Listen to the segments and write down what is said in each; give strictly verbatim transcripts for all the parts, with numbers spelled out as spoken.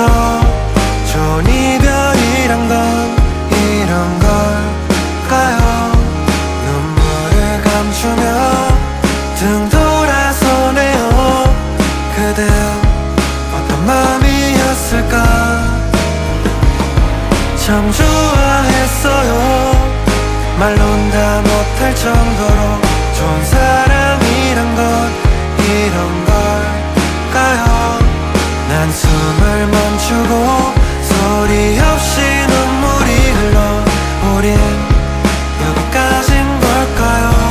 좋은 이별이란 건 이런 걸까요? 눈물을 감추며 등 돌아서네요. 그댄 어떤 마음이었을까? 참 좋아했어요. 말론 다 못할 정도로 좋은 사람이란 건 이런 걸까요? 난 숨을 멈추고 소리 없이 눈물이 흘러 우린 여기까진 걸까요?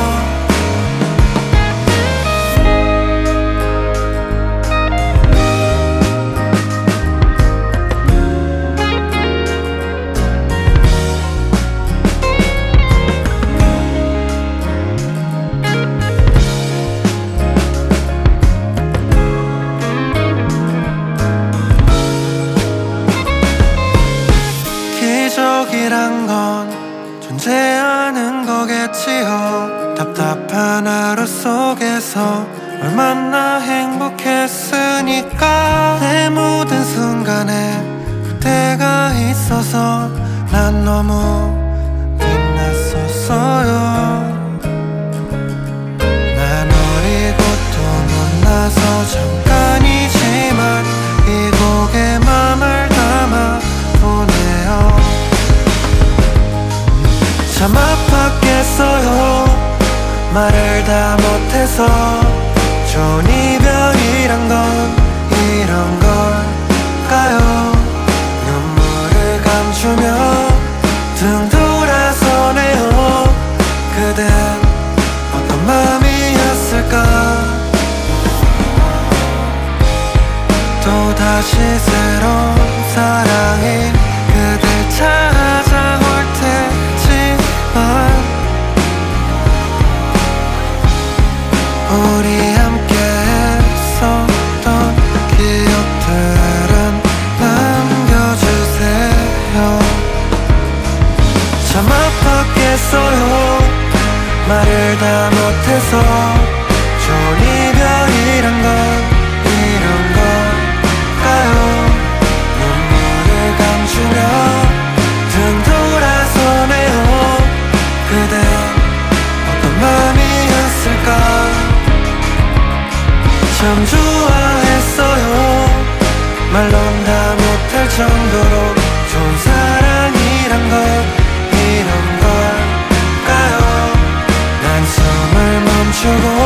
기적이란 건 존재하는 거겠지요. 답답한 하루 속에서 얼마나 행복했으니까. 내 모든 순간에 그때가 있어서 난 너무 빛났었어요. 난 어리고 또 못나서 잠깐이지만 이 곡에 맘을 담아 보내요. 참 아팠겠어요. 말을 다 못해서. 좋은 이별이란 건 이런 걸까요? 눈물을 감추며 등 돌아서네요. 그댄 어떤 마음이었을까? 또다시 새로운 사랑이 그댈 찾아올 테지만 우리 함께 했었던 기억들은 남겨주세요. 참 아팠겠어요. 말을 다 못해서. 좋은 이별이란 건 이런 걸까요? 눈물을 감추며 등 돌아서네요. 그댄 어떤 마음이었을까? 참 좋아했어요. 말론 다 못할 정도로 좋은 사랑이란 건 이런 걸까요? 난 숨을 멈추고